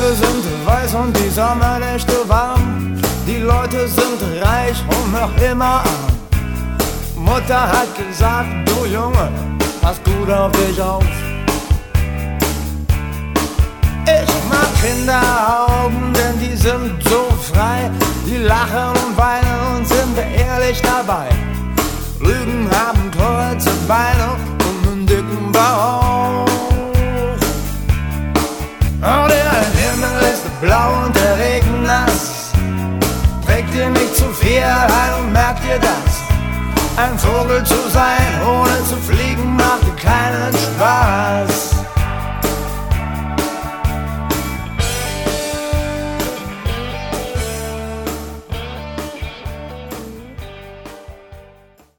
Himmel sind weiß und die Sommernächte warm. Die Leute sind reich und noch immer arm. Mutter hat gesagt, du Junge, pass gut auf dich auf. Ich mag Kinderaugen, denn die sind so frei. Die lachen und weinen und sind ehrlich dabei. Lügen haben kurze Beine und einen dicken Bauch. Oh, der Himmel ist blau und der Regen nass. Trägt dir nicht zu viel ein und merkt dir das. Ein Vogel zu sein, ohne zu fliegen,